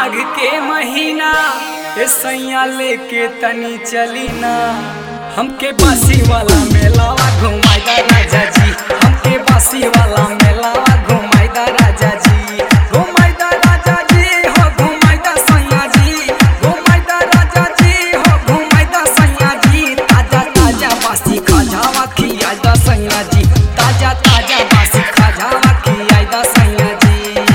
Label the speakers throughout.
Speaker 1: माघ के महीना ए सैया लेके तनी चली ना हमके बासी वाला मेलावा घुमाइदा राजा जी। हमके बासी वाला मेलावा घुमाइदा राजा जी। घुमाइदा राजा जी हो घुमाइदा सैया जी। घुमाइदा राजा जी हो घुमाइदा सैया जी। ताजा ताजा बासी खाजावा खियाइदा सैया जी। ताजा ताजा बासी खाजावा खियाइदा सैया जी।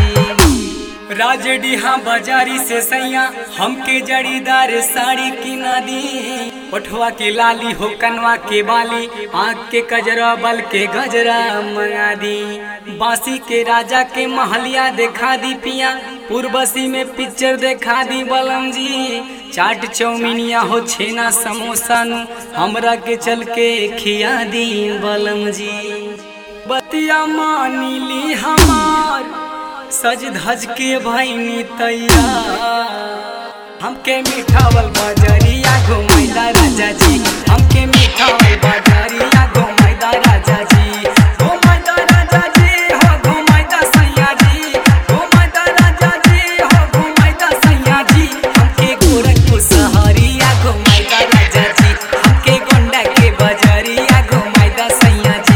Speaker 1: राजडीहा बाजारी से सैया हमके जड़ीदार साड़ी किना दी। पठवा के लाली हो कनवा के बाली आँख के कजरा बल के गजरा मंगा दी। बासी के राजा के महलिया देखा दी पिया। पूर्वसी में पिक्चर देखा दी बलम जी। चाट चौमिनिया हो छेना समोसा नु हमरा के चल के खिया दी बलम जी। बतिया मानी ली हमार सज धज के भैनी तैयार। हमके मिठावल बाजारिया घुमाइदा राजा जी। हमके मिठावल बाजारिया घुमाइदा राजा जी। घुमाइदा राजा जी हो घुमाइदा सैया जी। घुमाइदा राजा जी हो घुमाइदा सैया जी। हमके गोरखपुर शहरिया घुमाइदा राजा जी। हमके गोंडा के बाजारिया घुमाइदा सैया जी।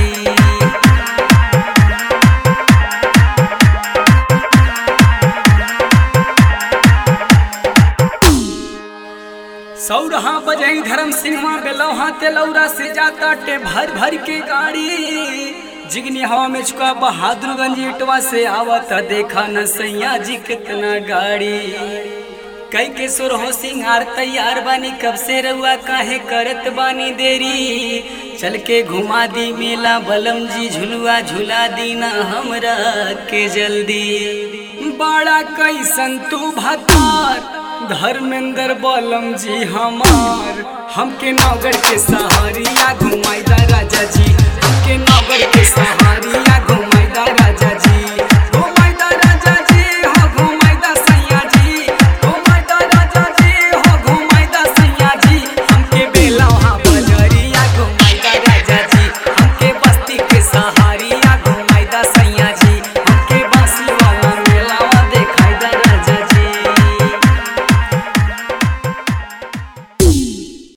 Speaker 1: सौरहा बजई धर्म सिंह बेलौहा तेलौरा से जाता टे भर भर के गाड़ी। जिगनी हवा में चुका बहादुरगंज इटवा से आवत देखा न सैया जी कितना गाड़ी। कई के सुर हो सिंगार तैयार बानी कब से रउआ काहे करत बानी देरी। चल के घुमा दी मेला बलम जी झुलुआ झुला दी ना हमरा के जल्दी। बड़ा कैसन तू भतार धर्मेंद्र बलम जी हमार। हमके नौगढ़ के सहारिया घुमाइदा राजा जी।